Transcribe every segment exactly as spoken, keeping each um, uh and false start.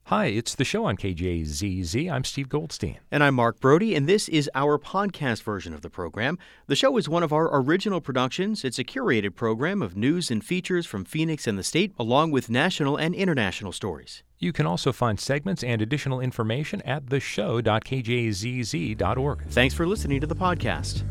Hi, it's the show on K J Z Z. I'm Steve Goldstein. And I'm Mark Brody, and this is our podcast version of the program. The show is one of our original productions. It's a curated program of news and features from Phoenix and the state, along with national and international stories. You can also find segments and additional information at the show dot k j z z dot org. Thanks for listening to the podcast.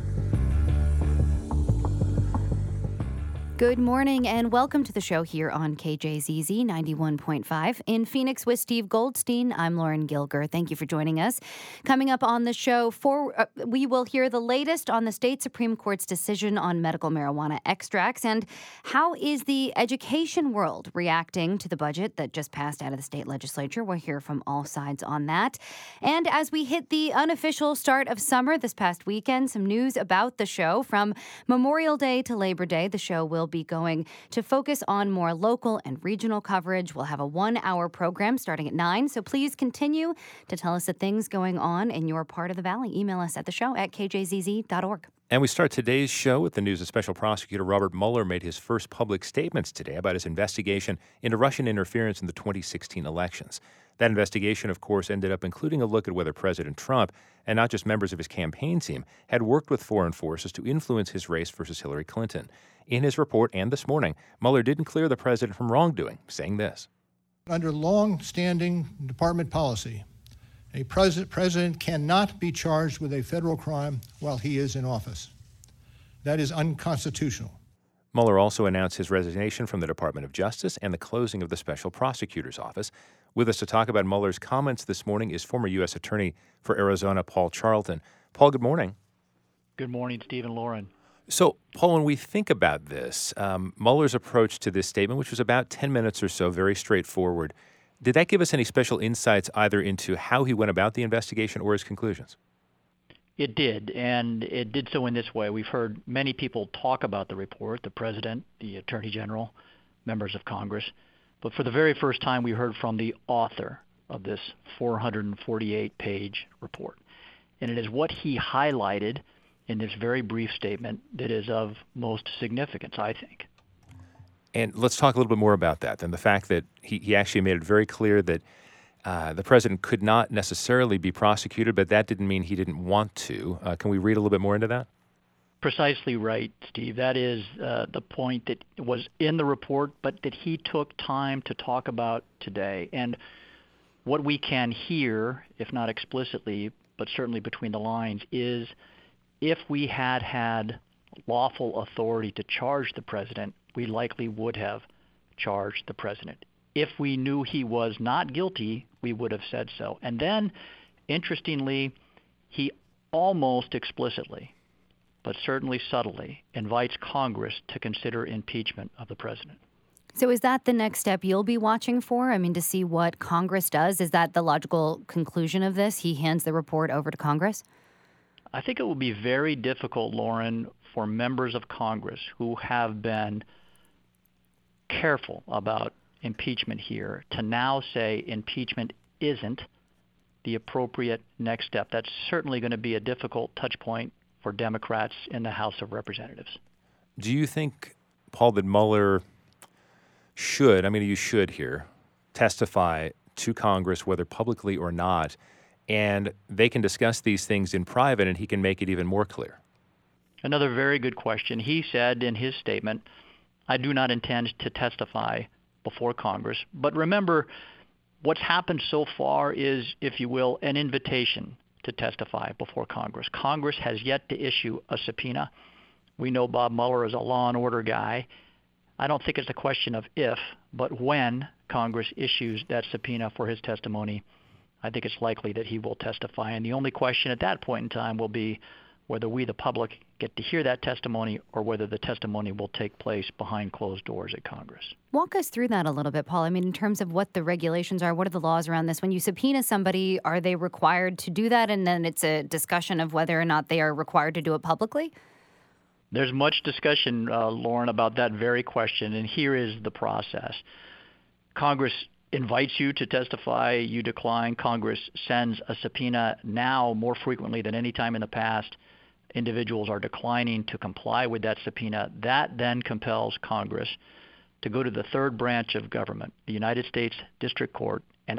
Good morning and welcome to the show here on K J Z Z ninety-one point five. In Phoenix with Steve Goldstein, I'm Lauren Gilger. Thank you for joining us. Coming up on the show, for, uh, we will hear the latest on the state Supreme Court's decision on medical marijuana extracts and how is the education world reacting to the budget that just passed out of the state legislature. We'll hear from all sides on that. And as we hit the unofficial start of summer this past weekend, some news about the show. From Memorial Day to Labor Day, the show will be going to focus on more local and regional coverage. We'll have a one-hour program starting at nine, so please continue to tell us the things going on in your part of the valley. Email us at the show at k j z z dot org. And we start today's show with the news that Special Prosecutor Robert Mueller made his first public statements today about his investigation into Russian interference in the twenty sixteen elections. That investigation, of course, ended up including a look at whether President Trump, and not just members of his campaign team, had worked with foreign forces to influence his race versus Hillary Clinton. In his report and this morning, Mueller didn't clear the president from wrongdoing, saying this. Under long-standing department policy, a pres- president cannot be charged with a federal crime while he is in office. That is unconstitutional. Mueller also announced his resignation from the Department of Justice and the closing of the Special Prosecutor's Office. With us to talk about Mueller's comments this morning is former U S Attorney for Arizona, Paul Charlton. Paul, good morning. Good morning, Steve and Lauren. So, Paul, when we think about this, um, Mueller's approach to this statement, which was about ten minutes or so, very straightforward, did that give us any special insights either into how he went about the investigation or his conclusions? It did, and it did so in this way. We've heard many people talk about the report, the president, the attorney general, members of Congress. But for the very first time, we heard from the author of this four hundred forty-eight page report. And it is what he highlighted in this very brief statement that is of most significance, I think. And let's talk a little bit more about that, then the fact that he, he actually made it very clear that uh, the president could not necessarily be prosecuted, but that didn't mean he didn't want to. Uh, can we read a little bit more into that? Precisely right, Steve. That is uh, the point that was in the report, but that he took time to talk about today. And what we can hear, if not explicitly, but certainly between the lines, is if we had had lawful authority to charge the president, we likely would have charged the president. If we knew he was not guilty, we would have said so. And then, interestingly, he almost explicitly, but certainly subtly, invites Congress to consider impeachment of the president. So is that the next step you'll be watching for? I mean, to see what Congress does? Is that the logical conclusion of this? He hands the report over to Congress? I think it will be very difficult, Lauren, for members of Congress who have been careful about impeachment here to now say impeachment isn't the appropriate next step. That's certainly going to be a difficult touch point for Democrats in the House of Representatives. Do you think, Paul, that Mueller should, I mean, you should here, testify to Congress, whether publicly or not, and they can discuss these things in private and he can make it even more clear? Another very good question. He said in his statement, I do not intend to testify before Congress. But remember, what's happened so far is, if you will, an invitation to testify before Congress. Congress has yet to issue a subpoena. We know Bob Mueller is a law and order guy. I don't think it's a question of if, but when Congress issues that subpoena for his testimony, I think it's likely that he will testify. And the only question at that point in time will be whether we, the public, get to hear that testimony or whether the testimony will take place behind closed doors at Congress. Walk us through that a little bit, Paul. I mean, in terms of what the regulations are, what are the laws around this? When you subpoena somebody, are they required to do that? And then it's a discussion of whether or not they are required to do it publicly? There's much discussion, uh, Lauren, about that very question, and here is the process. Congress invites you to testify, you decline. Congress sends a subpoena. Now, more frequently than any time in the past, individuals are declining to comply with that subpoena. That then compels Congress to go to the third branch of government, the United States District Court, and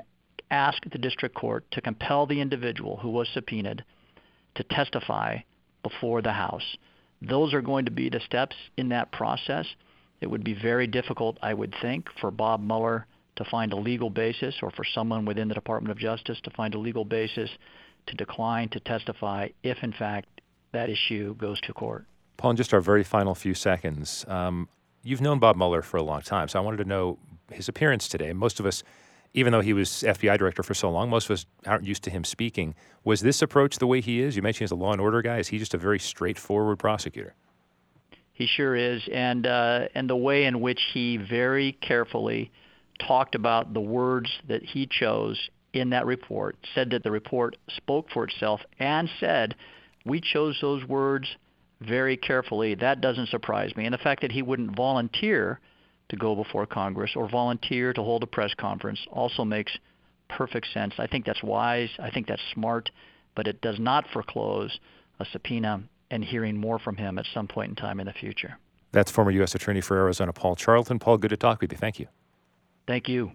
ask the district court to compel the individual who was subpoenaed to testify before the House. Those are going to be the steps in that process. It would be very difficult, I would think, for Bob Mueller to find a legal basis, or for someone within the Department of Justice to find a legal basis to decline to testify if, in fact, that issue goes to court. Paul, in just our very final few seconds, um, you've known Bob Mueller for a long time, so I wanted to know his appearance today. Most of us, even though he was F B I director for so long, most of us aren't used to him speaking. Was this approach the way he is? You mentioned he's a law and order guy. Is he just a very straightforward prosecutor? He sure is, and uh, and the way in which he very carefully talked about the words that he chose in that report, said that the report spoke for itself, and said, we chose those words very carefully. That doesn't surprise me. And the fact that he wouldn't volunteer to go before Congress or volunteer to hold a press conference also makes perfect sense. I think that's wise. I think that's smart, but it does not foreclose a subpoena and hearing more from him at some point in time in the future. That's former U S Attorney for Arizona, Paul Charlton. Paul, good to talk with you. Thank you. Thank you.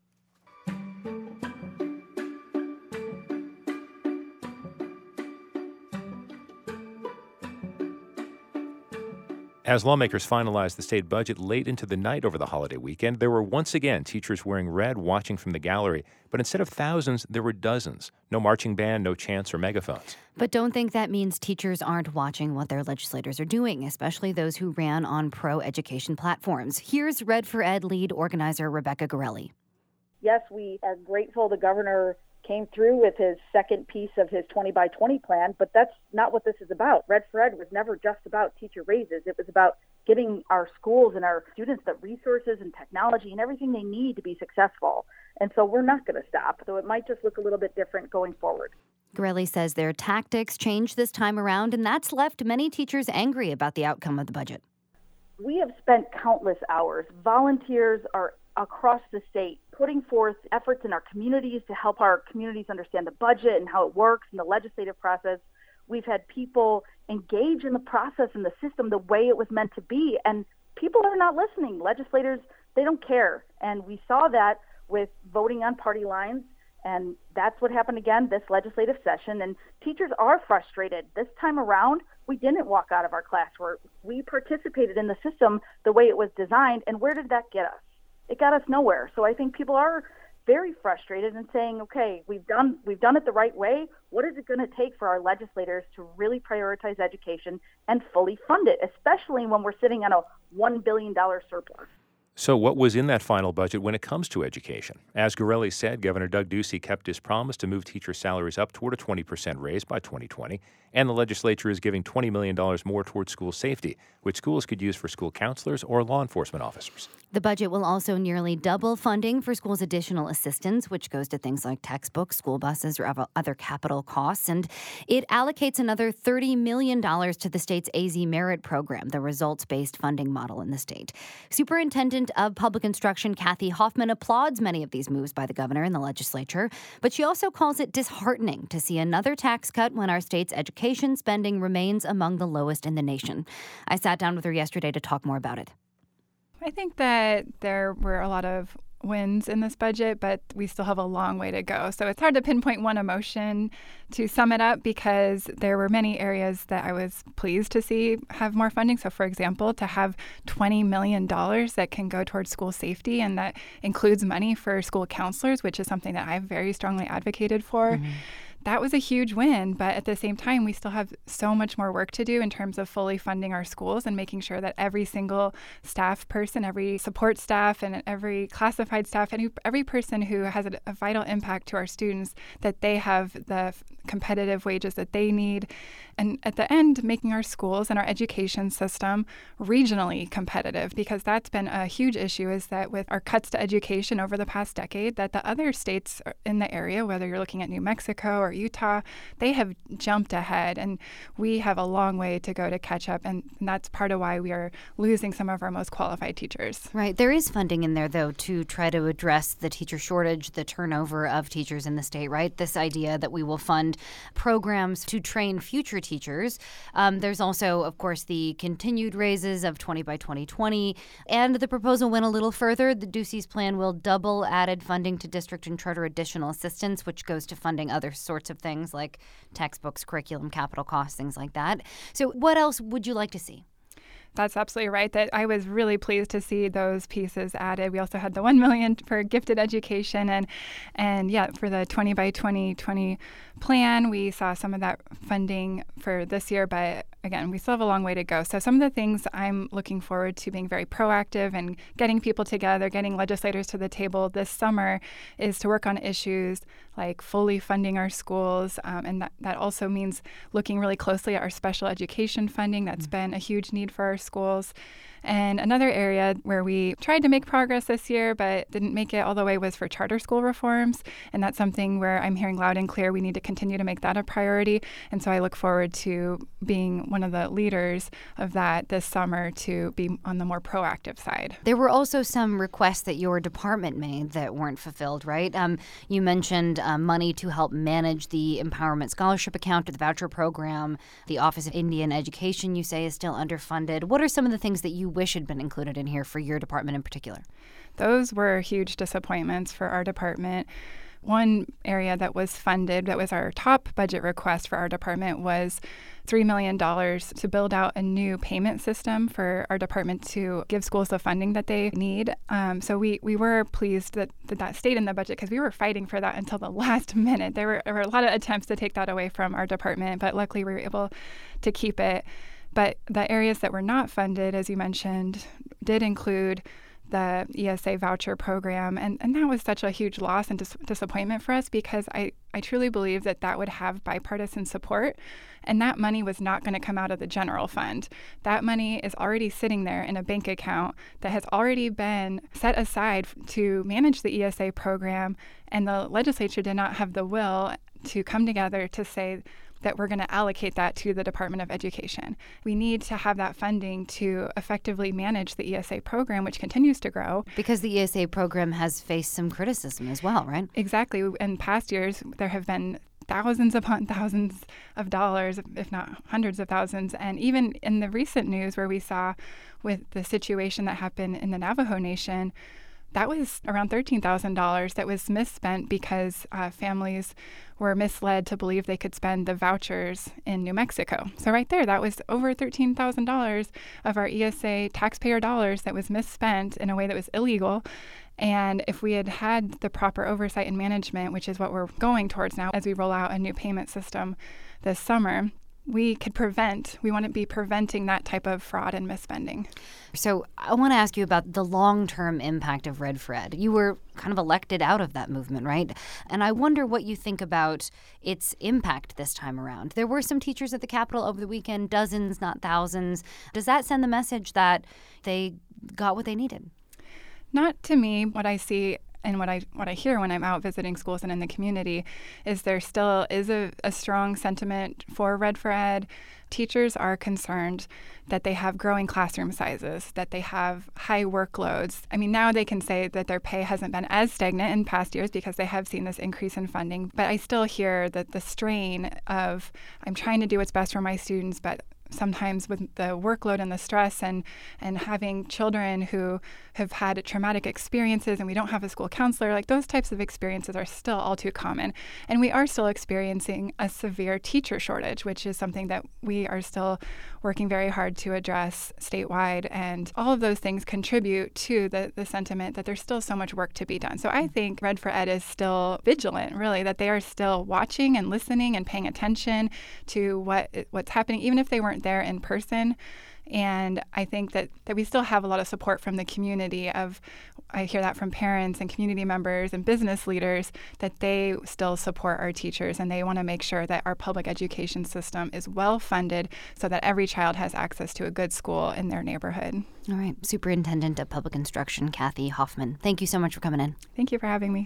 As lawmakers finalized the state budget late into the night over the holiday weekend, there were once again teachers wearing red watching from the gallery. But instead of thousands, there were dozens. No marching band, no chants or megaphones. But don't think that means teachers aren't watching what their legislators are doing, especially those who ran on pro-education platforms. Here's Red for Ed lead organizer Rebecca Gorelli. Yes, we are grateful the governor came through with his second piece of his twenty by twenty plan, but that's not what this is about. Red for Ed was never just about teacher raises. It was about giving our schools and our students the resources and technology and everything they need to be successful. And so we're not going to stop, though it might just look a little bit different going forward. Gorelli says their tactics changed this time around, and that's left many teachers angry about the outcome of the budget. We have spent countless hours. Volunteers are across the state putting forth efforts in our communities to help our communities understand the budget and how it works in the legislative process. We've had people engage in the process and the system the way it was meant to be, and people are not listening. Legislators, they don't care, and we saw that with voting on party lines, and that's what happened again this legislative session. And teachers are frustrated. This time around, we didn't walk out of our classroom. We participated in the system the way it was designed, and where did that get us? It got us nowhere. So I think people are very frustrated and saying, okay, we've done we've done it the right way. What is it going to take for our legislators to really prioritize education and fully fund it, especially when we're sitting on a one billion dollars surplus? So what was in that final budget when it comes to education? As Gorelli said, Governor Doug Ducey kept his promise to move teacher salaries up toward a twenty percent raise by twenty twenty, and the legislature is giving twenty million dollars more towards school safety, which schools could use for school counselors or law enforcement officers. The budget will also nearly double funding for schools' additional assistance, which goes to things like textbooks, school buses, or other capital costs. And it allocates another thirty million dollars to the state's A Z Merit program, the results-based funding model in the state. Superintendent of Public Instruction Kathy Hoffman applauds many of these moves by the governor and the legislature, but she also calls it disheartening to see another tax cut when our state's education spending remains among the lowest in the nation. I sat down with her yesterday to talk more about it. I think that there were a lot of wins in this budget, but we still have a long way to go. So it's hard to pinpoint one emotion to sum it up because there were many areas that I was pleased to see have more funding. So, for example, to have twenty million dollars that can go towards school safety, and that includes money for school counselors, which is something that I've very strongly advocated for. Mm-hmm. That was a huge win, but at the same time, we still have so much more work to do in terms of fully funding our schools and making sure that every single staff person, every support staff, and every classified staff, and every person who has a, a vital impact to our students, that they have the competitive wages that they need. And at the end, making our schools and our education system regionally competitive, because that's been a huge issue, is that with our cuts to education over the past decade, that the other states in the area, whether you're looking at New Mexico or or Utah, they have jumped ahead, and we have a long way to go to catch up, and that's part of why we are losing some of our most qualified teachers. Right. There is funding in there, though, to try to address the teacher shortage, the turnover of teachers in the state, right? This idea that we will fund programs to train future teachers. Um, there's also, of course, the continued raises of twenty by twenty twenty, and the proposal went a little further. The Ducey's plan will double added funding to district and charter additional assistance, which goes to funding other sorts of things like textbooks, curriculum, capital costs, things like that. So what else would you like to see? That's absolutely right. That I was really pleased to see those pieces added. We also had the one million dollars for gifted education, and and yeah, for the twenty by twenty twenty plan, we saw some of that funding for this year, but again, we still have a long way to go. So some of the things I'm looking forward to being very proactive and getting people together, getting legislators to the table this summer is to work on issues like fully funding our schools. Um, and that, that also means looking really closely at our special education funding. That's mm-hmm. been a huge need for our schools. And another area where we tried to make progress this year but didn't make it all the way was for charter school reforms. And that's something where I'm hearing loud and clear we need to continue to make that a priority. And so I look forward to being one of the leaders of that this summer to be on the more proactive side. There were also some requests that your department made that weren't fulfilled, right? Um, you mentioned uh, money to help manage the Empowerment Scholarship Account or the voucher program. The Office of Indian Education, you say, is still underfunded. What are some of the things that you wish had been included in here for your department in particular? Those were huge disappointments for our department. One area that was funded, that was our top budget request for our department, was three million dollars to build out a new payment system for our department to give schools the funding that they need. Um, so we, we were pleased that, that that stayed in the budget because we were fighting for that until the last minute. There were, there were a lot of attempts to take that away from our department, but luckily we were able to keep it. But the areas that were not funded, as you mentioned, did include the E S A voucher program. And, and that was such a huge loss and dis- disappointment for us because I, I truly believe that that would have bipartisan support. And that money was not going to come out of the general fund. That money is already sitting there in a bank account that has already been set aside to manage the E S A program. And the legislature did not have the will to come together to say that we're going to allocate that to the Department of Education. We need to have that funding to effectively manage the E S A program, which continues to grow. Because the E S A program has faced some criticism as well, right? Exactly. In past years, there have been thousands upon thousands of dollars, if not hundreds of thousands. And even in the recent news where we saw with the situation that happened in the Navajo Nation, that was around thirteen thousand dollars that was misspent because uh, families were misled to believe they could spend the vouchers in New Mexico. So right there, that was over thirteen thousand dollars of our E S A taxpayer dollars that was misspent in a way that was illegal. And if we had had the proper oversight and management, which is what we're going towards now as we roll out a new payment system this summer, we could prevent, we want to be preventing that type of fraud and misspending. So I want to ask you about the long-term impact of Red for Ed. You were kind of elected out of that movement, right? And I wonder what you think about its impact this time around. There were some teachers at the Capitol over the weekend, dozens, not thousands. Does that send the message that they got what they needed? Not to me. What I see and what I what I hear when I'm out visiting schools and in the community is there still is a, a strong sentiment for Red for Ed. Teachers are concerned that they have growing classroom sizes, that they have high workloads. I mean, now they can say that their pay hasn't been as stagnant in past years because they have seen this increase in funding. But I still hear that the strain of, I'm trying to do what's best for my students, but sometimes with the workload and the stress and, and having children who have had traumatic experiences and we don't have a school counselor, like those types of experiences are still all too common. And we are still experiencing a severe teacher shortage, which is something that we are still working very hard to address statewide. And all of those things contribute to the, the sentiment that there's still so much work to be done. So I think Red for Ed is still vigilant, really, that they are still watching and listening and paying attention to what what's happening, even if they weren't there in person. And I think that, that we still have a lot of support from the community of, I hear that from parents and community members and business leaders, that they still support our teachers and they want to make sure that our public education system is well funded so that every child has access to a good school in their neighborhood. All right. Superintendent of Public Instruction, Kathy Hoffman, thank you so much for coming in. Thank you for having me.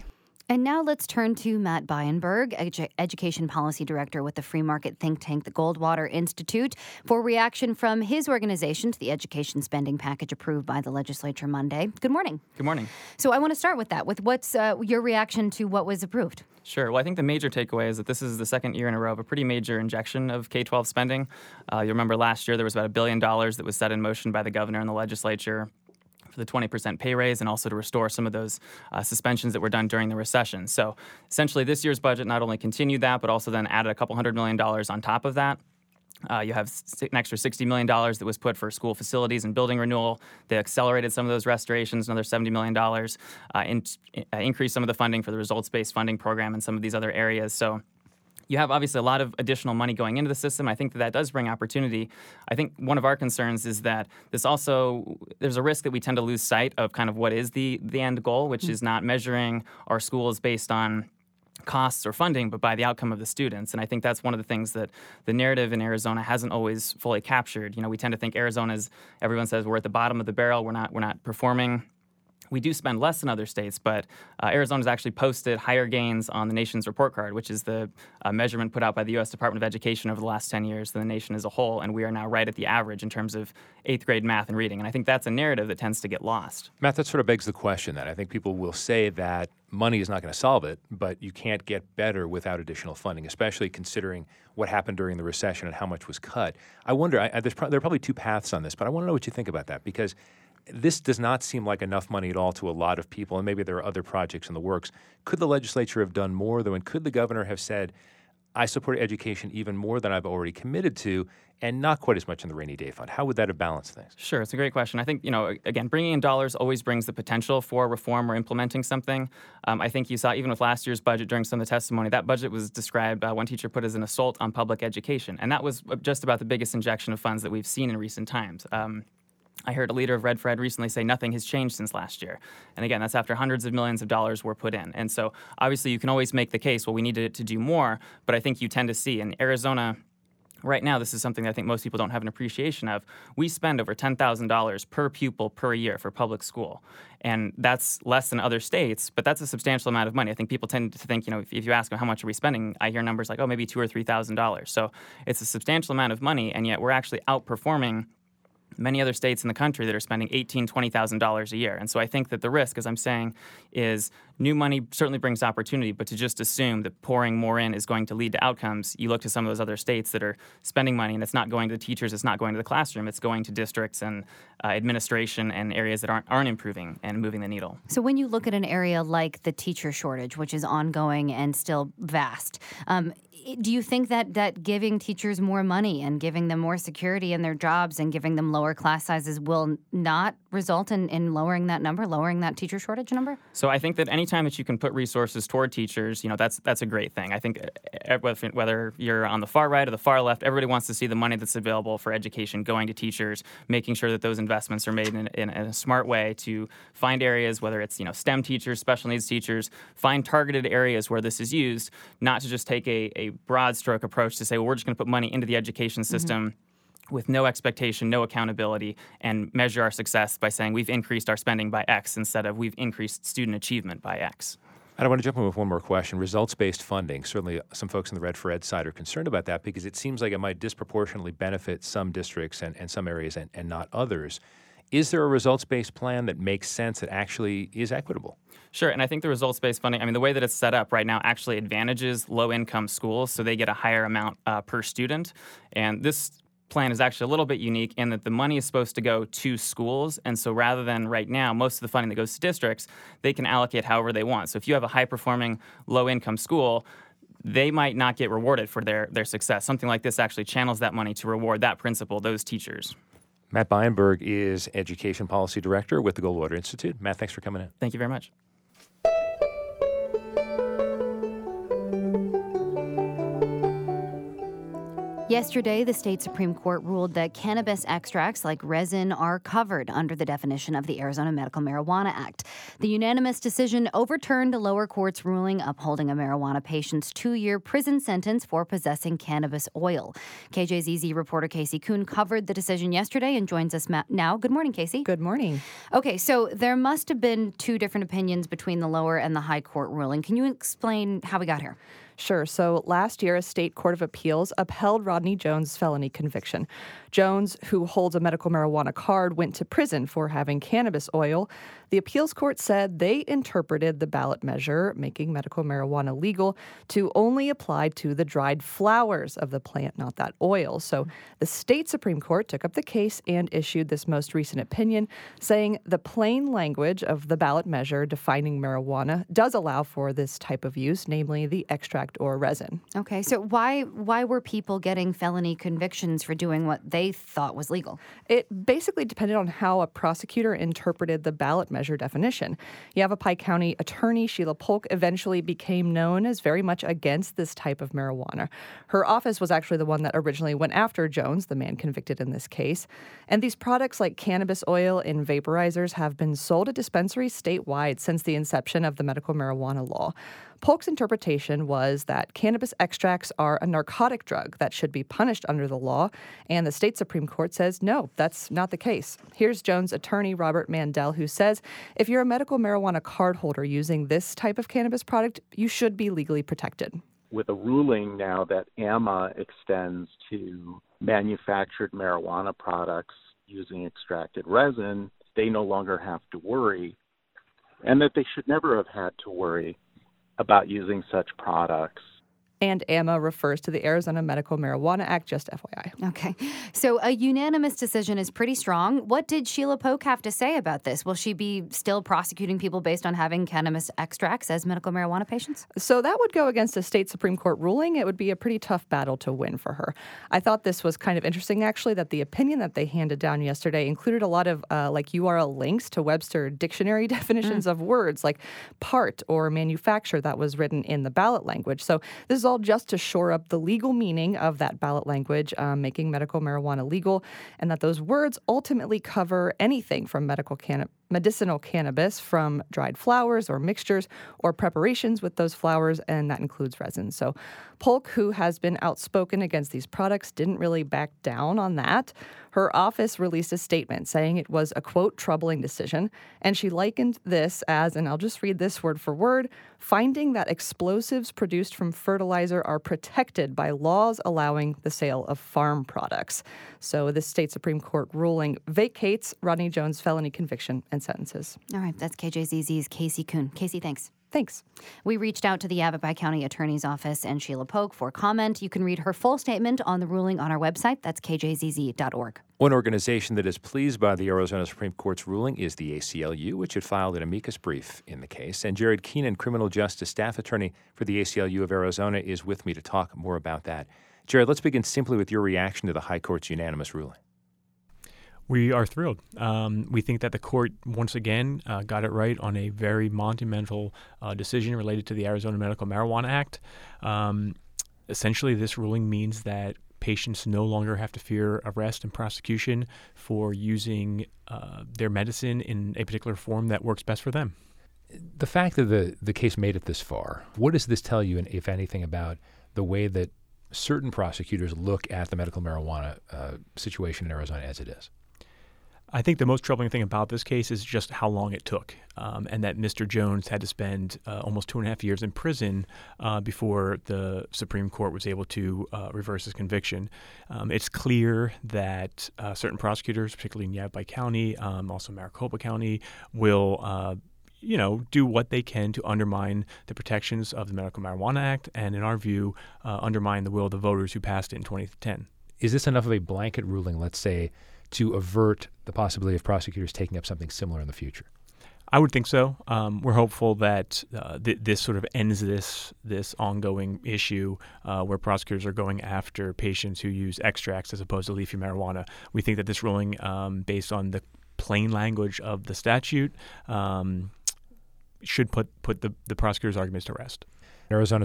And now let's turn to Matt Bienberg, edu- Education Policy Director with the free market think tank, the Goldwater Institute, for reaction from his organization to the education spending package approved by the legislature Monday. Good morning. Good morning. So I want to start with that, with what's uh, your reaction to what was approved? Sure. Well, I think the major takeaway is that this is the second year in a row of a pretty major injection of K twelve spending. Uh, you remember last year there was about a billion dollars that was set in motion by the governor and the legislature for the twenty percent pay raise and also to restore some of those uh, suspensions that were done during the recession. So essentially this year's budget not only continued that, but also then added a couple hundred million dollars on top of that. Uh, you have an extra sixty million dollars that was put for school facilities and building renewal. They accelerated some of those restorations, another seventy million dollars, uh, in, uh, increased some of the funding for the results-based funding program and some of these other areas. So you have obviously a lot of additional money going into the system. I think that that does bring opportunity. I think one of our concerns is that this also, there's a risk that we tend to lose sight of kind of what is the, the end goal, which mm-hmm. is not measuring our schools based on costs or funding, but by the outcome of the students. And I think that's one of the things that the narrative in Arizona hasn't always fully captured. You know, we tend to think Arizona's, everyone says we're at the bottom of the barrel, we're not, we're not performing. We do spend less than other states, but uh, Arizona's actually posted higher gains on the nation's report card, which is the uh, measurement put out by the U S Department of Education over the last ten years than the nation as a whole, and we are now right at the average in terms of eighth grade math and reading. And I think that's a narrative that tends to get lost. Matt, that sort of begs the question that I think people will say that money is not going to solve it, but you can't get better without additional funding, especially considering what happened during the recession and how much was cut. I wonder, I, I, there's pro- there are probably two paths on this, but I want to know what you think about that, because this does not seem like enough money at all to a lot of people, and maybe there are other projects in the works. Could the legislature have done more, though, and could the governor have said, I support education even more than I've already committed to, and not quite as much in the rainy day fund? How would that have balanced things? Sure, it's a great question. I think, you know, again, bringing in dollars always brings the potential for reform or implementing something. Um, I think you saw even with last year's budget during some of the testimony, that budget was described, uh, one teacher put as an assault on public education. And that was just about the biggest injection of funds that we've seen in recent times. Um, I heard a leader of Red for Ed recently say nothing has changed since last year. And again, that's after hundreds of millions of dollars were put in. And so obviously you can always make the case, well, we need to, to do more, but I think you tend to see in Arizona, right now, this is something that I think most people don't have an appreciation of. We spend over ten thousand dollars per pupil per year for public school. And that's less than other states, but that's a substantial amount of money. I think people tend to think, you know, if, if you ask them how much are we spending, I hear numbers like, oh, maybe two or three thousand dollars. So it's a substantial amount of money, and yet we're actually outperforming many other states in the country that are spending eighteen thousand dollars, twenty thousand dollars a year. And so I think that the risk, as I'm saying, is new money certainly brings opportunity, but to just assume that pouring more in is going to lead to outcomes, you look to some of those other states that are spending money and it's not going to teachers, it's not going to the classroom, it's going to districts and uh, administration and areas that aren't, aren't improving and moving the needle. So when you look at an area like the teacher shortage, which is ongoing and still vast, um, do you think that, that giving teachers more money and giving them more security in their jobs and giving them lower class sizes will not result in, in lowering that number, lowering that teacher shortage number? So I think that anytime that you can put resources toward teachers, you know, that's that's a great thing. I think whether you're on the far right or the far left, everybody wants to see the money that's available for education going to teachers, making sure that those investments are made in, in, in a smart way to find areas, whether it's, you know, STEM teachers, special needs teachers, find targeted areas where this is used, not to just take a, a broad stroke approach to say, well, we're just going to put money into the education system mm-hmm. with no expectation, no accountability, and measure our success by saying we've increased our spending by X instead of we've increased student achievement by X. I want to jump in with one more question. Results-based funding. Certainly some folks on the Red for Ed side are concerned about that because it seems like it might disproportionately benefit some districts and, and some areas and, and not others. Is there a results-based plan that makes sense, that actually is equitable? Sure, and I think the results-based funding, I mean, the way that it's set up right now actually advantages low-income schools, so they get a higher amount uh, per student. And this plan is actually a little bit unique in that the money is supposed to go to schools, and so rather than right now, most of the funding that goes to districts, they can allocate however they want. So if you have a high-performing, low-income school, they might not get rewarded for their, their success. Something like this actually channels that money to reward that principal, those teachers. Matt Bienberg is Education Policy Director with the Goldwater Institute. Matt, thanks for coming in. Thank you very much. Yesterday, the state Supreme Court ruled that cannabis extracts like resin are covered under the definition of the Arizona Medical Marijuana Act. The unanimous decision overturned a lower court's ruling upholding a marijuana patient's two-year prison sentence for possessing cannabis oil. K J Z Z reporter Casey Kuhn covered the decision yesterday and joins us now. Good morning, Casey. Good morning. Okay, so there must have been two different opinions between the lower and the high court ruling. Can you explain how we got here? Sure. So last year, a state court of appeals upheld Rodney Jones' felony conviction. Jones, who holds a medical marijuana card, went to prison for having cannabis oil. The appeals court said they interpreted the ballot measure, making medical marijuana legal, to only apply to the dried flowers of the plant, not that oil. So the state Supreme Court took up the case and issued this most recent opinion, saying the plain language of the ballot measure defining marijuana does allow for this type of use, namely the extract or resin. Okay, so why why were people getting felony convictions for doing what they thought was legal? It basically depended on how a prosecutor interpreted the ballot measure definition. Yavapai County Attorney Sheila Polk eventually became known as very much against this type of marijuana. Her office was actually the one that originally went after Jones, the man convicted in this case. And these products like cannabis oil and vaporizers have been sold at dispensaries statewide since the inception of the medical marijuana law. Polk's interpretation was that cannabis extracts are a narcotic drug that should be punished under the law, and the state Supreme Court says, no, that's not the case. Here's Jones' attorney, Robert Mandel, who says if you're a medical marijuana card holder using this type of cannabis product, you should be legally protected. With a ruling now that A M A extends to manufactured marijuana products using extracted resin, they no longer have to worry, and that they should never have had to worry about using such products. And A M A refers to the Arizona Medical Marijuana Act, just F Y I. Okay. So a unanimous decision is pretty strong. What did Sheila Polk have to say about this? Will she be still prosecuting people based on having cannabis extracts as medical marijuana patients? So that would go against a state Supreme Court ruling. It would be a pretty tough battle to win for her. I thought this was kind of interesting, actually, that the opinion that they handed down yesterday included a lot of uh, like U R L links to Webster dictionary definitions mm. of words like part or manufacture that was written in the ballot language. So this is all just to shore up the legal meaning of that ballot language, um, making medical marijuana legal, and that those words ultimately cover anything from medical cannabis. medicinal cannabis from dried flowers or mixtures or preparations with those flowers, and that includes resin. So Polk, who has been outspoken against these products, didn't really back down on that. Her office released a statement saying it was a, quote, troubling decision, and she likened this as, and I'll just read this word for word, finding that explosives produced from fertilizer are protected by laws allowing the sale of farm products. So the state Supreme Court ruling vacates Rodney Jones' felony conviction and sentences. All right, that's K J Z Z's Casey Kuhn. Casey, thanks. Thanks. We reached out to the Yavapai County Attorney's Office and Sheila Polk for comment. You can read her full statement on the ruling on our website. That's k j z z dot org. One organization that is pleased by the Arizona Supreme Court's ruling is the A C L U, which had filed an amicus brief in the case. And Jared Keenan, criminal justice staff attorney for the A C L U of Arizona, is with me to talk more about that. Jared, let's begin simply with your reaction to the High Court's unanimous ruling. We are thrilled. Um, we think that the court, once again, uh, got it right on a very monumental uh, decision related to the Arizona Medical Marijuana Act. Um, essentially, this ruling means that patients no longer have to fear arrest and prosecution for using uh, their medicine in a particular form that works best for them. The fact that the, the case made it this far, what does this tell you, if anything, about the way that certain prosecutors look at the medical marijuana uh, situation in Arizona as it is? I think the most troubling thing about this case is just how long it took, um, and that Mister Jones had to spend uh, almost two and a half years in prison uh, before the Supreme Court was able to uh, reverse his conviction. Um, it's clear that uh, certain prosecutors, particularly in Yavapai County, um, also Maricopa County, will uh, you know, do what they can to undermine the protections of the Medical Marijuana Act and, in our view, uh, undermine the will of the voters who passed it in twenty ten. Is this enough of a blanket ruling, let's say, to avert the possibility of prosecutors taking up something similar in the future? I would think so. Um, we're hopeful that uh, th- this sort of ends this this ongoing issue uh, where prosecutors are going after patients who use extracts as opposed to leafy marijuana. We think that this ruling, um, based on the plain language of the statute, um, should put put the, the prosecutor's arguments to rest. Arizonans are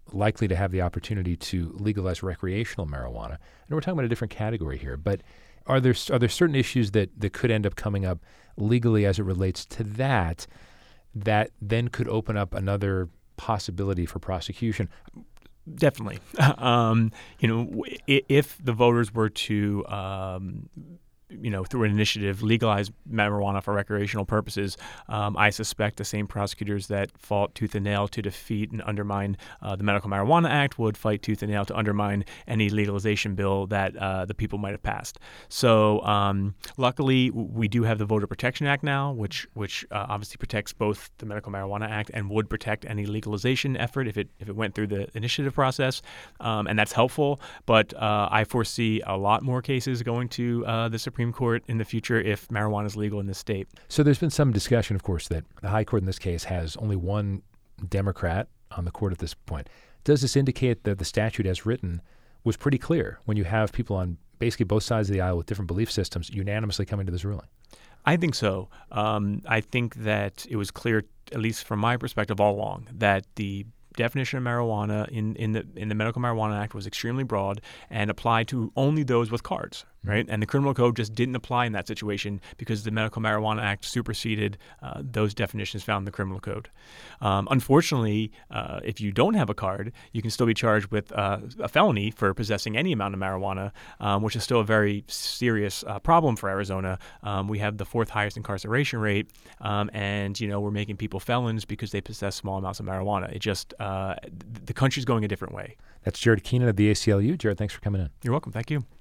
likely to have the opportunity to legalize recreational marijuana. And we're talking about a different category here, but are there are there certain issues that, that could end up coming up legally as it relates to that that then could open up another possibility for prosecution? Definitely. um, you know, if the voters were to um, you know, through an initiative, legalize marijuana for recreational purposes, um, I suspect the same prosecutors that fought tooth and nail to defeat and undermine uh, the Medical Marijuana Act would fight tooth and nail to undermine any legalization bill that uh, the people might have passed. So um, luckily, we do have the Voter Protection Act now, which which uh, obviously protects both the Medical Marijuana Act and would protect any legalization effort if it if it went through the initiative process, um, and that's helpful. But uh, I foresee a lot more cases going to uh, the Supreme Supreme Court in the future if marijuana is legal in this state. So there's been some discussion, of course, that the High Court in this case has only one Democrat on the court at this point. Does this indicate that the statute as written was pretty clear when you have people on basically both sides of the aisle with different belief systems unanimously coming to this ruling? I think so. Um, I think that it was clear, at least from my perspective all along, that the definition of marijuana in, in the in the Medical Marijuana Act was extremely broad and applied to only those with cards, right? And the criminal code just didn't apply in that situation because the Medical Marijuana Act superseded uh, those definitions found in the criminal code. Um, unfortunately, uh, if you don't have a card, you can still be charged with uh, a felony for possessing any amount of marijuana, um, which is still a very serious uh, problem for Arizona. Um, we have the fourth highest incarceration rate, um, and you know we're making people felons because they possess small amounts of marijuana. It just uh, the country's going a different way. That's Jared Keenan of the A C L U. Jared, thanks for coming in. You're welcome. Thank you.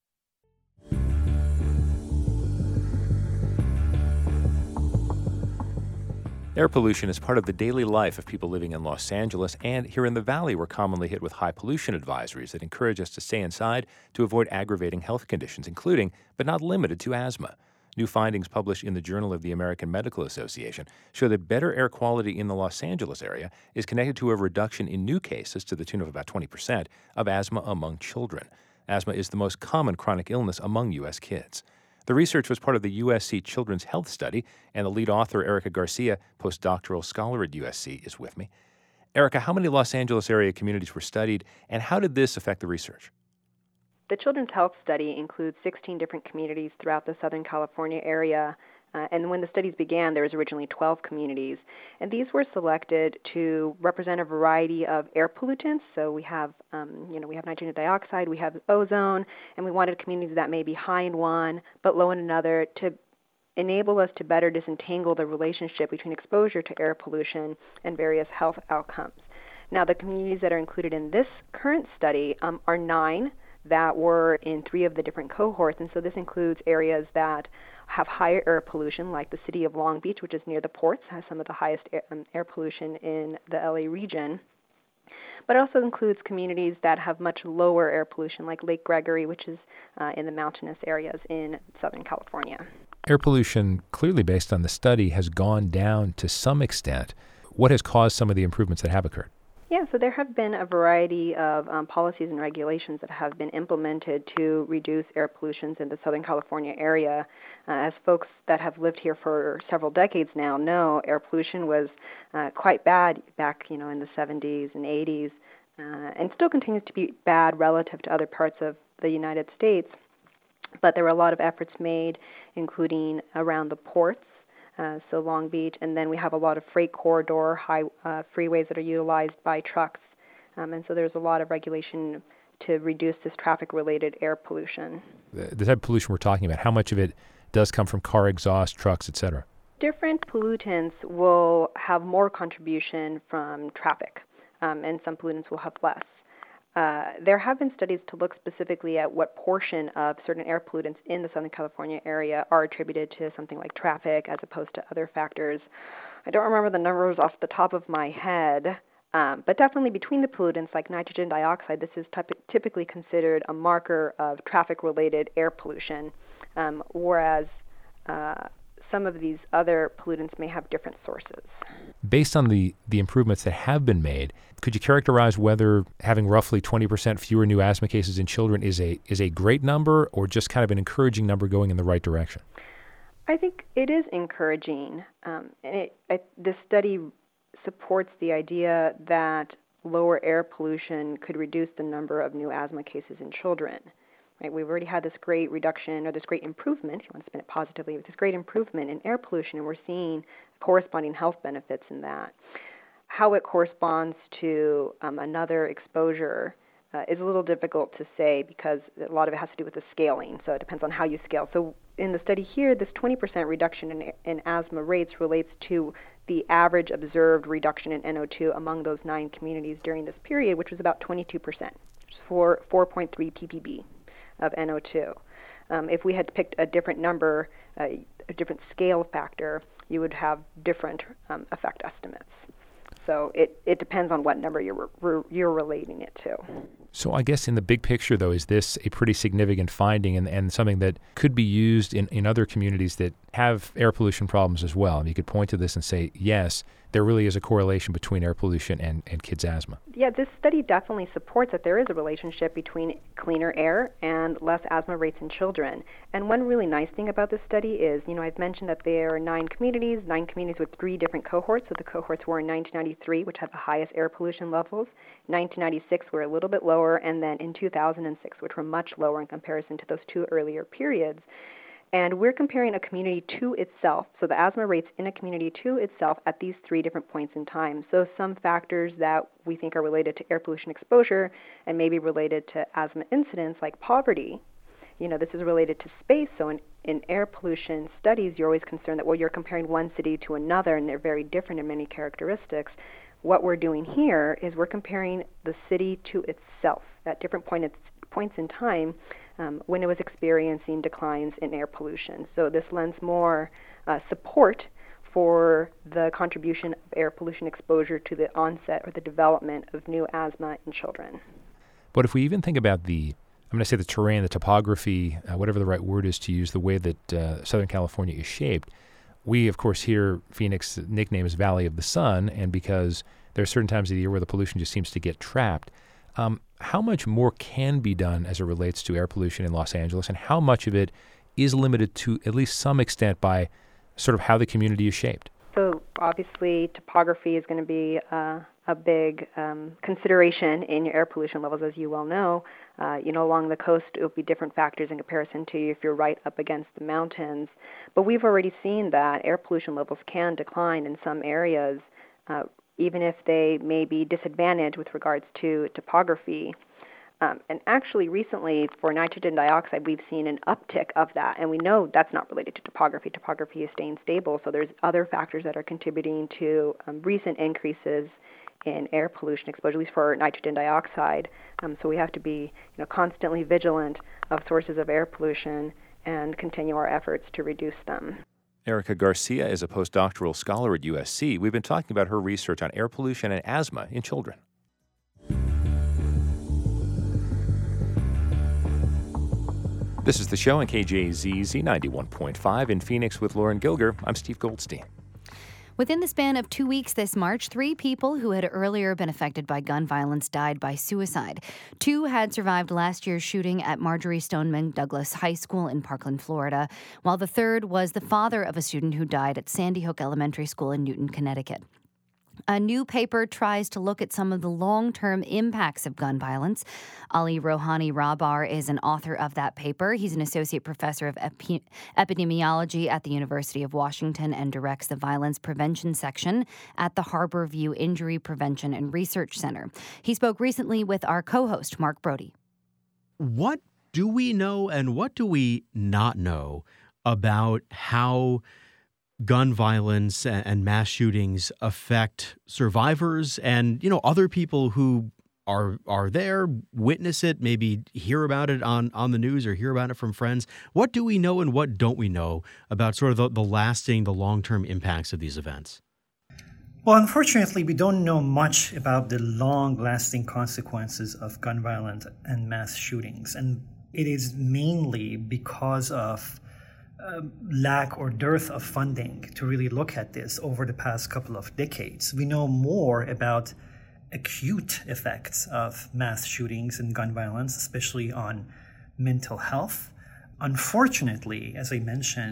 Air pollution is part of the daily life of people living in Los Angeles, and here in the Valley, we're commonly hit with high pollution advisories that encourage us to stay inside to avoid aggravating health conditions, including, but not limited to, asthma. New findings published in the Journal of the American Medical Association show that better air quality in the Los Angeles area is connected to a reduction in new cases to the tune of about twenty percent of asthma among children. Asthma is the most common chronic illness among U S kids. The research was part of the U S C Children's Health Study, and the lead author, Erica Garcia, postdoctoral scholar at U S C, is with me. Erica, how many Los Angeles area communities were studied, and how did this affect the research? The Children's Health Study includes sixteen different communities throughout the Southern California area. Uh, and when the studies began, there was originally twelve communities. And these were selected to represent a variety of air pollutants. So we have, um, you know, we have nitrogen dioxide, we have ozone, and we wanted communities that may be high in one but low in another to enable us to better disentangle the relationship between exposure to air pollution and various health outcomes. Now, the communities that are included in this current study um, are nine that were in three of the different cohorts. And so this includes areas that have higher air pollution, like the city of Long Beach, which is near the ports, has some of the highest air, um, air pollution in the L A region. But it also includes communities that have much lower air pollution, like Lake Gregory, which is uh, in the mountainous areas in Southern California. Air pollution, clearly based on the study, has gone down to some extent. What has caused some of the improvements that have occurred? Yeah, so there have been a variety of um, policies and regulations that have been implemented to reduce air pollution in the Southern California area. Uh, as folks that have lived here for several decades now know, air pollution was uh, quite bad back, you know, in the seventies and eighties, uh, and still continues to be bad relative to other parts of the United States. But there were a lot of efforts made, including around the ports. Uh, so Long Beach, and then we have a lot of freight corridor high uh, freeways that are utilized by trucks, um, and so there's a lot of regulation to reduce this traffic-related air pollution. The, the type of pollution we're talking about, how much of it does come from car exhaust, trucks, et cetera? Different pollutants will have more contribution from traffic, um, and some pollutants will have less. Uh, there have been studies to look specifically at what portion of certain air pollutants in the Southern California area are attributed to something like traffic as opposed to other factors. I don't remember the numbers off the top of my head, um, but definitely between the pollutants like nitrogen dioxide, this is typ- typically considered a marker of traffic-related air pollution, um, whereas uh, some of these other pollutants may have different sources. Based on the, the improvements that have been made, could you characterize whether having roughly twenty percent fewer new asthma cases in children is a is a great number or just kind of an encouraging number going in the right direction? I think it is encouraging. Um, and it, it, this study supports the idea that lower air pollution could reduce the number of new asthma cases in children. Right? We've already had this great reduction, or this great improvement, if you want to spin it positively, this great improvement in air pollution, and we're seeing corresponding health benefits in that. How it corresponds to um, another exposure uh, is a little difficult to say, because a lot of it has to do with the scaling, so it depends on how you scale. So in the study here, this twenty percent reduction in, in asthma rates relates to the average observed reduction in N O two among those nine communities during this period, which was about twenty-two percent, for four point three ppb of N O two. Um, if we had picked a different number, uh, a different scale factor, you would have different um, effect estimates. So it, it depends on what number you're re- you're relating it to. So I guess in the big picture, though, is this a pretty significant finding and, and something that could be used in, in other communities that have air pollution problems as well? And you could point to this and say, yes, there really is a correlation between air pollution and, and kids' asthma. Yeah, this study definitely supports that there is a relationship between cleaner air and less asthma rates in children. And one really nice thing about this study is, you know, I've mentioned that there are nine communities, nine communities with three different cohorts. So the cohorts were in nineteen ninety-three, which had the highest air pollution levels. nineteen ninety-six were a little bit lower, and then in two thousand six, which were much lower in comparison to those two earlier periods. And we're comparing a community to itself, so the asthma rates in a community to itself at these three different points in time. So some factors that we think are related to air pollution exposure and maybe related to asthma incidence, like poverty. You know, this is related to space. So in, in air pollution studies, you're always concerned that, well, you're comparing one city to another, and they're very different in many characteristics. What we're doing here is we're comparing the city to itself at different point, points in time um, when it was experiencing declines in air pollution. So this lends more uh, support for the contribution of air pollution exposure to the onset or the development of new asthma in children. But if we even think about the, I'm going to say the terrain, the topography, uh, whatever the right word is to use, the way that uh, Southern California is shaped, we, of course, hear Phoenix nickname is Valley of the Sun, and because there are certain times of the year where the pollution just seems to get trapped. Um, how much more can be done as it relates to air pollution in Los Angeles, and how much of it is limited to at least some extent by sort of how the community is shaped? So obviously topography is going to be uh, a big um, consideration in your air pollution levels, as you well know. Uh, you know, along the coast, it will be different factors in comparison to if you're right up against the mountains. But we've already seen that air pollution levels can decline in some areas, uh, even if they may be disadvantaged with regards to topography. Um, and actually, recently, for nitrogen dioxide, we've seen an uptick of that, and we know that's not related to topography. Topography is staying stable, so there's other factors that are contributing to um, recent increases in air pollution exposure, at least for nitrogen dioxide. Um, so we have to be, you know, constantly vigilant of sources of air pollution and continue our efforts to reduce them. Erica Garcia is a postdoctoral scholar at U S C. We've been talking about her research on air pollution and asthma in children. This is the show on K J Z Z ninety-one point five in Phoenix with Lauren Gilger. I'm Steve Goldstein. Within the span of two weeks this March, three people who had earlier been affected by gun violence died by suicide. Two had survived last year's shooting at Marjory Stoneman Douglas High School in Parkland, Florida, while the third was the father of a student who died at Sandy Hook Elementary School in Newton, Connecticut. A new paper tries to look at some of the long-term impacts of gun violence. Ali Rohani Rahbar is an author of that paper. He's an associate professor of epi- epidemiology at the University of Washington and directs the violence prevention section at the Harbor View Injury Prevention and Research Center. He spoke recently with our co-host, Mark Brody. What do we know and what do we not know about how gun violence and mass shootings affect survivors and, you know, other people who are are there, witness it, maybe hear about it on, on the news or hear about it from friends? What do we know and what don't we know about sort of the, the lasting, the long-term impacts of these events? Well, unfortunately, we don't know much about the long-lasting consequences of gun violence and mass shootings. And it is mainly because of Uh, lack or dearth of funding to really look at this over the past couple of decades. We know more about acute effects of mass shootings and gun violence, especially on mental health. Unfortunately, as I mentioned,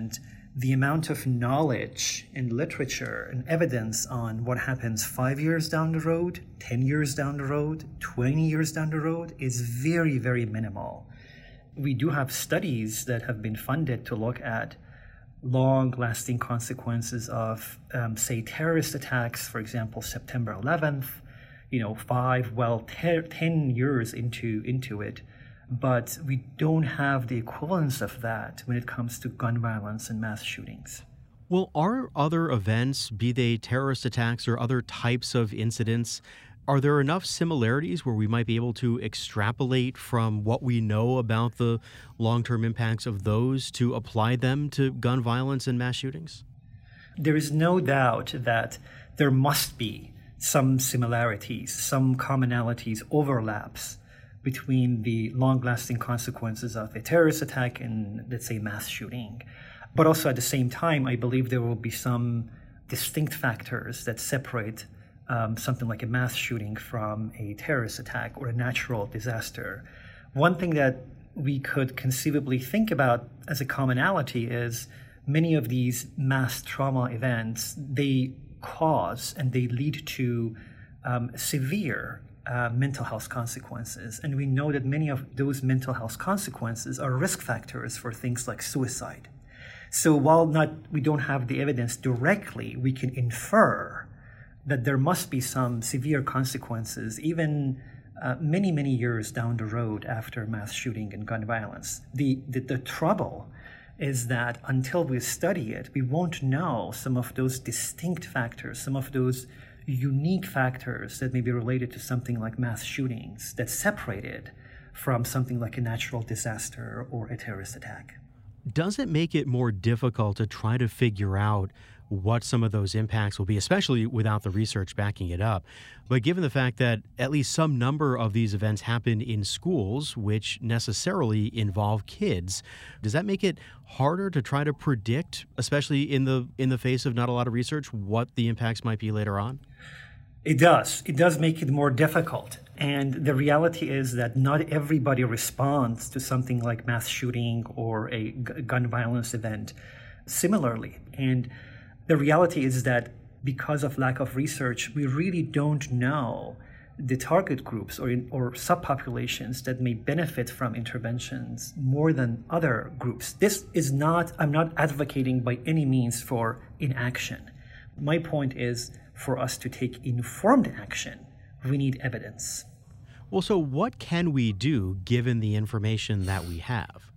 the amount of knowledge and literature and evidence on what happens five years down the road, ten years down the road, twenty years down the road is very, very minimal. We do have studies that have been funded to look at long-lasting consequences of, um, say, terrorist attacks, for example, September eleventh, you know, five, well, ter- ten years into into it. But we don't have the equivalence of that when it comes to gun violence and mass shootings. Well, are other events, be they terrorist attacks or other types of incidents, are there enough similarities where we might be able to extrapolate from what we know about the long-term impacts of those to apply them to gun violence and mass shootings? There is no doubt that there must be some similarities, some commonalities, overlaps between the long-lasting consequences of a terrorist attack and, let's say, mass shooting. But also at the same time, I believe there will be some distinct factors that separate um, something like a mass shooting from a terrorist attack or a natural disaster. One thing that we could conceivably think about as a commonality is many of these mass trauma events, they cause and they lead to um, severe Uh, mental health consequences. And we know that many of those mental health consequences are risk factors for things like suicide. So while not we don't have the evidence directly, we can infer that there must be some severe consequences, even uh, many, many years down the road after mass shooting and gun violence. The, the, the trouble is that until we study it, we won't know some of those distinct factors, some of those unique factors that may be related to something like mass shootings that separate it from something like a natural disaster or a terrorist attack. Does it make it more difficult to try to figure out what some of those impacts will be, especially without the research backing it up? But given the fact that at least some number of these events happen in schools, which necessarily involve kids, does that make it harder to try to predict, especially in the in the face of not a lot of research, what the impacts might be later on? It does. It does make it more difficult. And the reality is that not everybody responds to something like mass shooting or a g- gun violence event similarly. And the reality is that because of lack of research, we really don't know the target groups or, in, or subpopulations that may benefit from interventions more than other groups. This is not, I'm not advocating by any means for inaction. My point is for us to take informed action, we need evidence. Well, so what can we do given the information that we have?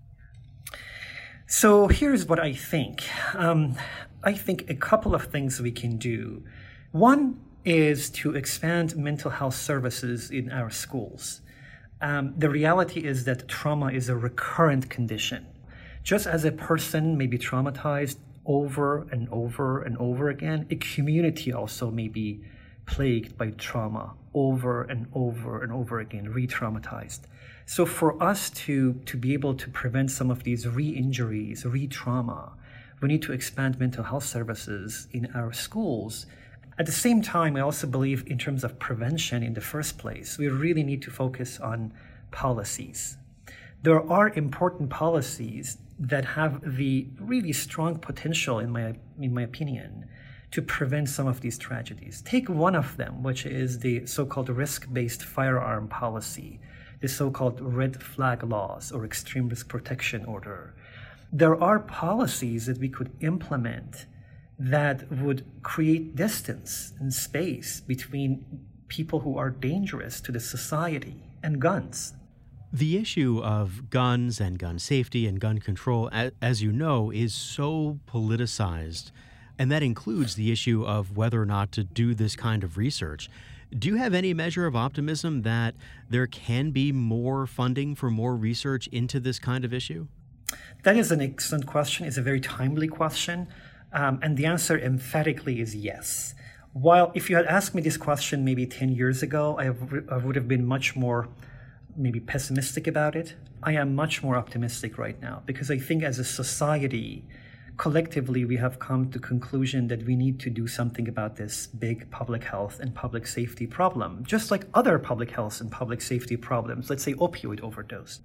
So here's what I think. Um, I think a couple of things we can do. One is to expand mental health services in our schools. Um, the reality is that trauma is a recurrent condition. Just as a person may be traumatized over and over and over again, a community also may be plagued by trauma over and over and over again, re-traumatized. So for us to, to be able to prevent some of these re-injuries, re-trauma, we need to expand mental health services in our schools. At the same time, I also believe in terms of prevention in the first place, we really need to focus on policies. There are important policies that have the really strong potential, in my in my opinion, to prevent some of these tragedies. Take one of them, which is the so-called risk-based firearm policy, the so-called red flag laws or extreme risk protection order. There are policies that we could implement that would create distance and space between people who are dangerous to the society and guns. The issue of guns and gun safety and gun control, as you know, is so politicized, and that includes the issue of whether or not to do this kind of research. Do you have any measure of optimism that there can be more funding for more research into this kind of issue? That is an excellent question. It's a very timely question. Um, and the answer emphatically is yes. While if you had asked me this question maybe ten years ago, I, have, I would have been much more maybe pessimistic about it. I am much more optimistic right now because I think as a society, collectively, we have come to the conclusion that we need to do something about this big public health and public safety problem, just like other public health and public safety problems, let's say opioid overdose.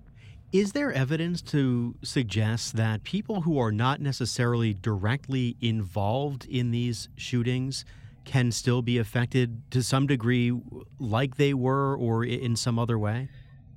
Is there evidence to suggest that people who are not necessarily directly involved in these shootings can still be affected to some degree like they were or in some other way?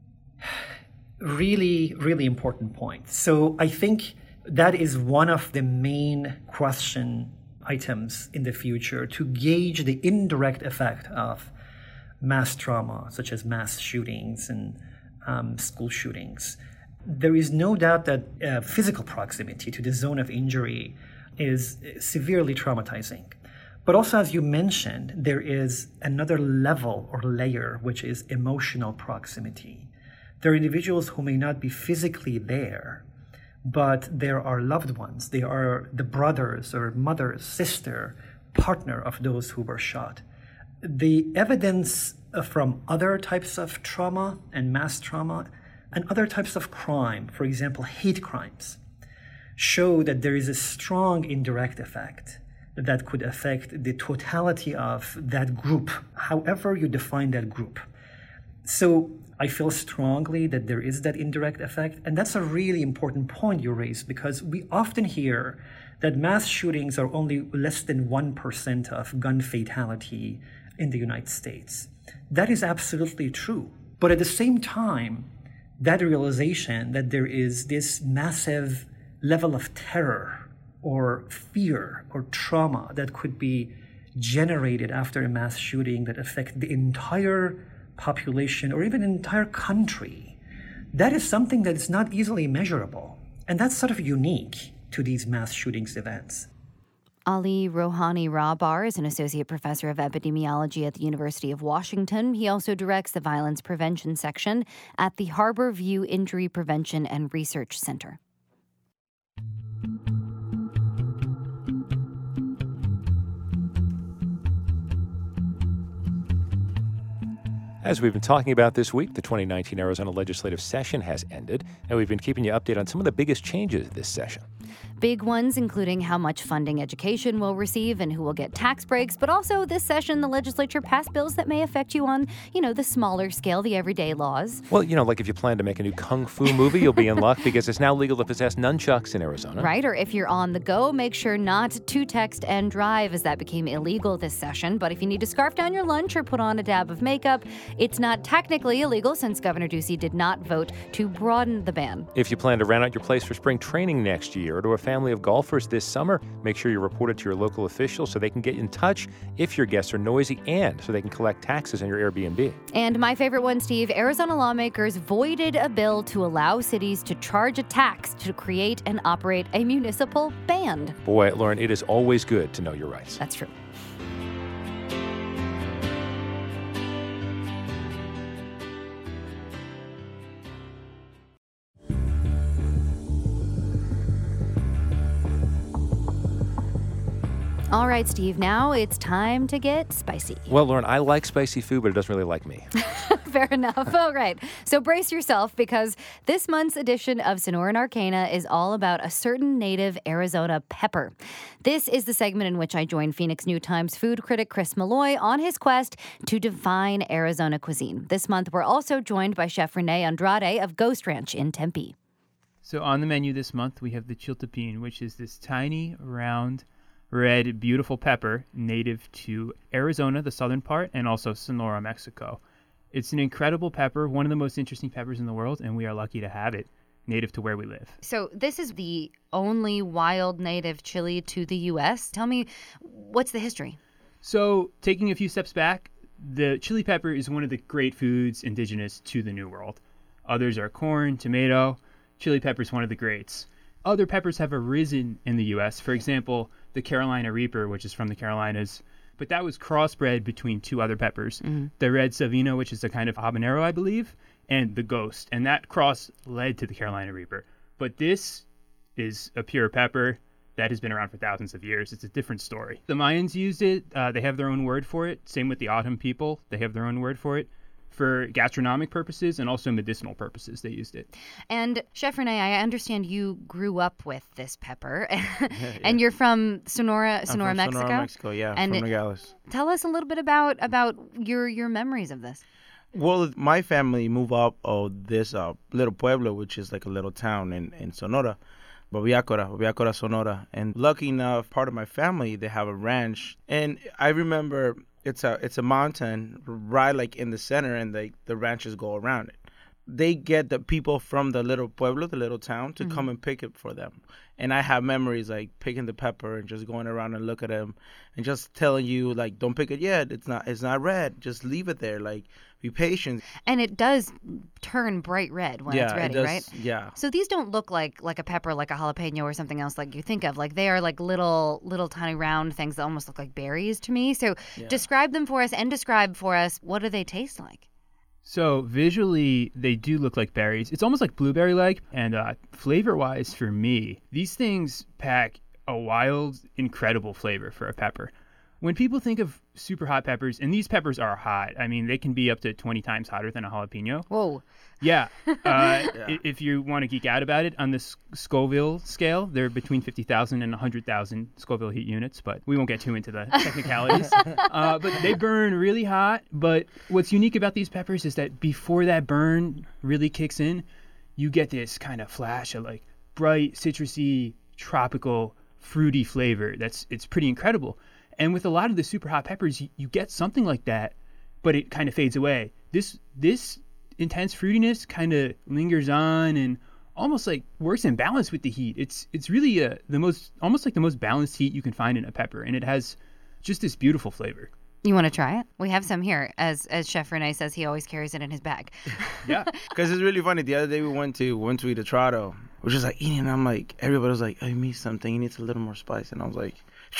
Really, really important point. So I think that is one of the main question items in the future to gauge the indirect effect of mass trauma, such as mass shootings and um, school shootings. There is no doubt that uh, physical proximity to the zone of injury is severely traumatizing. But also, as you mentioned, there is another level or layer, which is emotional proximity. There are individuals who may not be physically there, but there are loved ones. They are the brothers or mothers, sister, partner of those who were shot. The evidence from other types of trauma and mass trauma and other types of crime, for example, hate crimes, show that there is a strong indirect effect that could affect the totality of that group, however you define that group. So I feel strongly that there is that indirect effect, and that's a really important point you raise, because we often hear that mass shootings are only less than one percent of gun fatality in the United States. That is absolutely true. But at the same time, that realization that there is this massive level of terror or fear or trauma that could be generated after a mass shooting that affect the entire population or even an entire country, that is something that is not easily measurable. And that's sort of unique to these mass shootings events. Ali Rohani Rahbar is an associate professor of epidemiology at the University of Washington. He also directs the violence prevention section at the Harbor View Injury Prevention and Research Center. As we've been talking about this week, the twenty nineteen Arizona legislative session has ended, and we've been keeping you updated on some of the biggest changes this session. Big ones, including how much funding education will receive and who will get tax breaks. But also this session, the legislature passed bills that may affect you on, you know, the smaller scale, the everyday laws. Well, you know, like if you plan to make a new kung fu movie, you'll be in luck because it's now legal to possess nunchucks in Arizona. Right, or if you're on the go, make sure not to text and drive, as that became illegal this session. But if you need to scarf down your lunch or put on a dab of makeup, it's not technically illegal since Governor Ducey did not vote to broaden the ban. If you plan to rent out your place for spring training next year or to a family of golfers this summer, make sure you report it to your local officials so they can get in touch if your guests are noisy and so they can collect taxes on your Airbnb. And my favorite one, Steve, Arizona lawmakers voided a bill to allow cities to charge a tax to create and operate a municipal band. Boy, Lauren, it is always good to know your rights. That's true. All right, Steve, now it's time to get spicy. Well, Lauren, I like spicy food, but it doesn't really like me. Fair enough. All right. So brace yourself, because this month's edition of Sonoran Arcana is all about a certain native Arizona pepper. This is the segment in which I join Phoenix New Times food critic Chris Malloy on his quest to define Arizona cuisine. This month, we're also joined by Chef Renee Andrade of Ghost Ranch in Tempe. So on the menu this month, we have the chiltepin, which is this tiny, round, red, beautiful pepper native to Arizona, the southern part, and also Sonora, Mexico. It's an incredible pepper, one of the most interesting peppers in the world, and we are lucky to have it native to where we live. So this is the only wild native chili to the U S. Tell me, what's the history? So taking a few steps back, the chili pepper is one of the great foods indigenous to the New World. Others are corn, tomato. Chili pepper is one of the greats. Other peppers have arisen in the U S. For example, the Carolina Reaper, which is from the Carolinas, but that was crossbred between two other peppers, mm-hmm. the Red Savino, which is a kind of habanero, I believe, and the Ghost, and that cross led to the Carolina Reaper. But this is a pure pepper that has been around for thousands of years. It's a different story. The Mayans used it. Uh, they have their own word for it. Same with the Autumn people. They have their own word for it. For gastronomic purposes and also medicinal purposes, they used it. And Chef Renee, I understand you grew up with this pepper, yeah, and you're from Sonora, Sonora, I'm from Mexico. Sonora, Mexico, yeah, and from Nogales. Tell us a little bit about about your your memories of this. Well, my family moved up of this uh, little pueblo, which is like a little town in, in Sonora, Babiácora, Babiácora, Sonora. And lucky enough, part of my family, they have a ranch. And I remember it's a it's a mountain right like in the center, and they, the ranches go around it. They get the people from the little pueblo, the little town, to mm-hmm. come and pick it for them. And I have memories like picking the pepper and just going around and look at them and just telling you, like, don't pick it yet. It's not it's not red. Just leave it there. Like, be patient. And it does turn bright red when yeah, it's ready, it does, right? Yeah. So these don't look like like a pepper, like a jalapeno or something else like you think of. Like they are like little, little tiny round things that almost look like berries to me. So yeah. describe them for us and describe for us, what do they taste like? So visually, they do look like berries. It's almost like blueberry-like. And uh, flavor-wise, for me, these things pack a wild, incredible flavor for a pepper. When people think of super hot peppers, and these peppers are hot, I mean, they can be up to twenty times hotter than a jalapeno. Whoa. Yeah. Uh, yeah. If you want to geek out about it, on the Scoville scale, they're between fifty thousand and one hundred thousand Scoville heat units, but we won't get too into the technicalities. uh, but they burn really hot. But what's unique about these peppers is that before that burn really kicks in, you get this kind of flash of like bright, citrusy, tropical, fruity flavor. That's it's pretty incredible. And with a lot of the super hot peppers, you, you get something like that, but it kind of fades away. This this intense fruitiness kind of lingers on and almost like works in balance with the heat. It's it's really a, the most almost like the most balanced heat you can find in a pepper, and it has just this beautiful flavor. You want to try it? We have some here, as as Chef Rene says he always carries it in his bag. Yeah, because it's really funny. The other day we went to we went to eat a Trado. We're just like eating, and I'm like, everybody was like, I need something. It needs a little more spice, and I was like,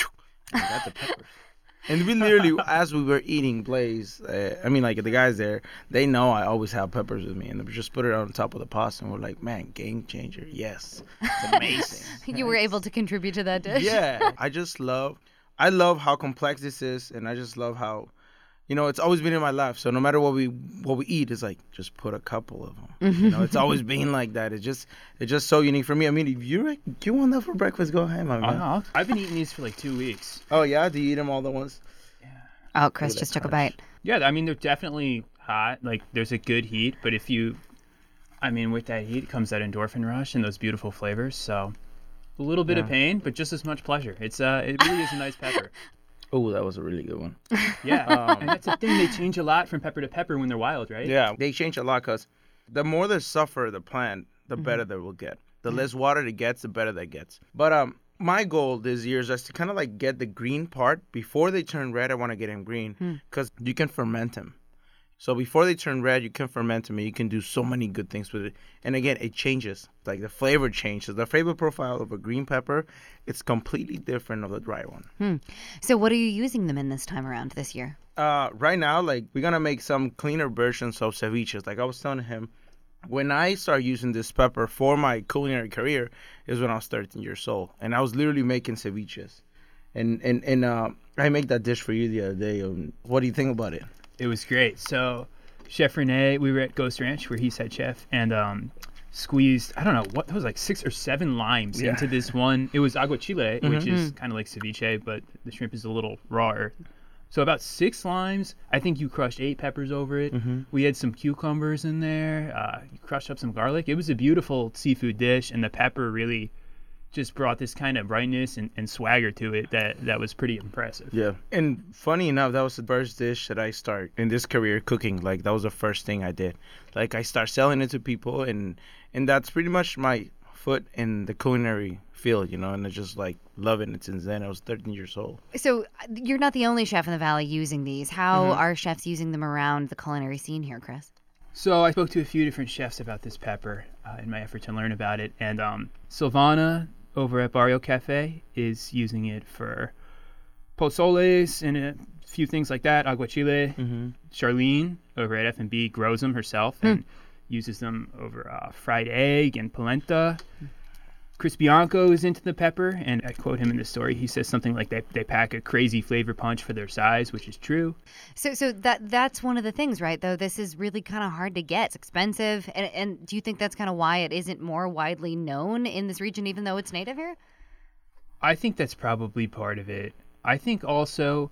I got the peppers. And we literally, as we were eating Blaze, uh, I mean, like, the guys there, they know I always have peppers with me. And they just put it on top of the pasta, and we're like, man, game changer. Yes. It's amazing. You were able to contribute to that dish? Yeah. I just love, I love how complex this is. And I just love how, you know, it's always been in my life. So no matter what we what we eat, it's like, just put a couple of them. Mm-hmm. You know, it's always been like that. It's just it's just so unique for me. I mean, if you like, do you want that for breakfast, go ahead, my man. Uh-huh. I've been eating these for like two weeks. Oh, yeah? Do you eat them all at once? Yeah. Oh, Chris just took a bite. Yeah, I mean, they're definitely hot. Like, there's a good heat. But if you, I mean, with that heat comes that endorphin rush and those beautiful flavors. So a little bit yeah. of pain, but just as much pleasure. It's uh, It really is a nice pepper. Oh, that was a really good one. Yeah, um, and that's the thing. They change a lot from pepper to pepper when they're wild, right? Yeah, they change a lot because the more they suffer the plant, the mm-hmm. better they will get. The mm-hmm. less water it gets, the better that gets. But um, my goal this year is just to kind of like get the green part. Before they turn red, I want to get them green because mm. you can ferment them. So before they turn red, you can ferment them and you can do so many good things with it. And again, it changes. Like the flavor changes. The flavor profile of a green pepper, it's completely different of the dry one. Hmm. So what are you using them in this time around this year? Uh, right now, like we're going to make some cleaner versions of ceviches. Like I was telling him, when I started using this pepper for my culinary career is when I was thirteen years old. And I was literally making ceviches. And, and, and uh, I made that dish for you the other day. Um, what do you think about it? It was great. So Chef Rene, we were at Ghost Ranch where he's head chef, and um, squeezed, I don't know, what it was like six or seven limes yeah. into this one. It was aguachile, mm-hmm. which is kind of like ceviche, but the shrimp is a little rawer. So about six limes. I think you crushed eight peppers over it. Mm-hmm. We had some cucumbers in there. Uh, you crushed up some garlic. It was a beautiful seafood dish, and the pepper really just brought this kind of brightness and, and swagger to it that, that was pretty impressive. Yeah. And funny enough, that was the first dish that I started in this career cooking. Like, that was the first thing I did. Like, I started selling it to people, and, and that's pretty much my foot in the culinary field, you know, and I just, like, loving it since then. I was thirteen years old. So you're not the only chef in the Valley using these. How mm-hmm. are chefs using them around the culinary scene here, Chris? So I spoke to a few different chefs about this pepper uh, in my effort to learn about it. And um, Silvana over at Barrio Cafe is using it for pozoles and a few things like that, aguachile. Mm-hmm. Charlene over at F and B grows them herself mm. and uses them over uh, fried egg and polenta. Chris Bianco is into the pepper, and I quote him in this story. He says something like they they pack a crazy flavor punch for their size, which is true. So so that that's one of the things, right, though? This is really kind of hard to get. It's expensive. And, and do you think that's kind of why it isn't more widely known in this region, even though it's native here? I think that's probably part of it. I think also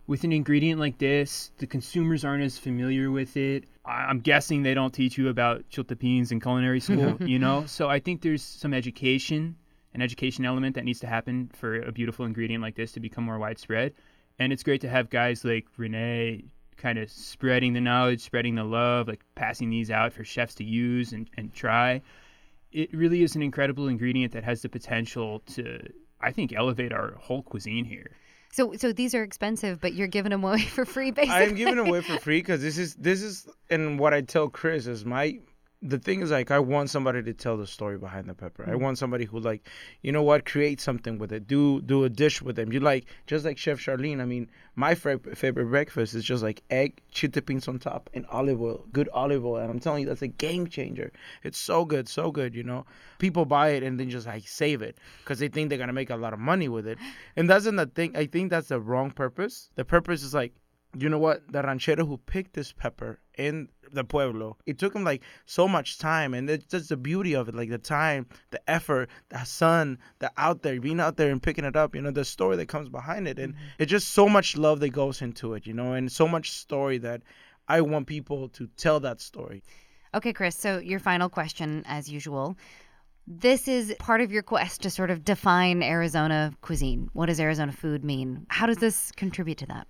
with an ingredient like this, the consumers aren't as familiar with it. I'm guessing they don't teach you about chiltepines in culinary school, you know? So I think there's some education, an education element that needs to happen for a beautiful ingredient like this to become more widespread. And it's great to have guys like Renee kind of spreading the knowledge, spreading the love, like passing these out for chefs to use and, and try. It really is an incredible ingredient that has the potential to, I think, elevate our whole cuisine here. So, so these are expensive, but you're giving them away for free, basically. I'm giving them away for free because this is this is, and what I tell Chris is my. The thing is, like, I want somebody to tell the story behind the pepper. Mm-hmm. I want somebody who, like, you know what, create something with it. Do do a dish with them. You like, just like Chef Charlene. I mean, my fra- favorite breakfast is just like egg, chiltepines on top, and olive oil, good olive oil. And I'm telling you, that's a game changer. It's so good, so good, you know. People buy it and then just, like, save it because they think they're going to make a lot of money with it. And that's not the thing. I think that's the wrong purpose. The purpose is, like, you know what? The ranchero who picked this pepper in the pueblo, it took him like so much time, and it's just the beauty of it, like the time, the effort, the sun, the out there, being out there and picking it up, you know, the story that comes behind it. And mm-hmm. it's just so much love that goes into it, you know, and so much story that I want people to tell that story. Okay, Chris, so your final question, as usual. This is part of your quest to sort of define Arizona cuisine. What does Arizona food mean? How does this contribute to that?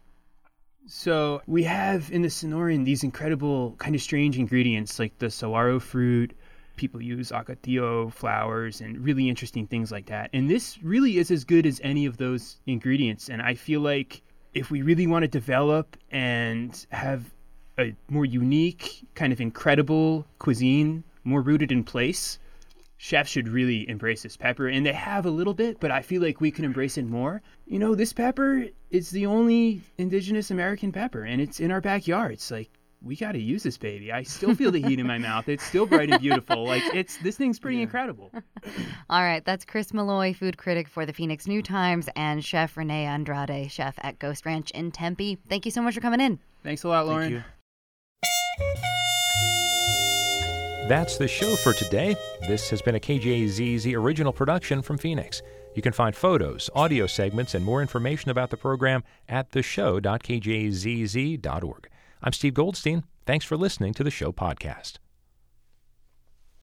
So we have in the Sonoran these incredible kind of strange ingredients like the saguaro fruit. People use acatillo flowers and really interesting things like that. And this really is as good as any of those ingredients. And I feel like if we really want to develop and have a more unique, kind of incredible cuisine, more rooted in place, chefs should really embrace this pepper. And they have a little bit, but I feel like we can embrace it more. You know, this pepper is the only indigenous American pepper, and it's in our backyard. It's like, we got to use this baby. I still feel the heat in my mouth. It's still bright and beautiful. Like, it's this thing's pretty yeah. incredible. All right. That's Chris Malloy, food critic for the Phoenix New Times, and Chef Renee Andrade, chef at Ghost Ranch in Tempe. Thank you so much for coming in. Thanks a lot, Lauren. Thank you. That's the show for today. This has been a K J Z Z original production from Phoenix. You can find photos, audio segments, and more information about the program at the show dot k j z z dot org. I'm Steve Goldstein. Thanks for listening to the show podcast.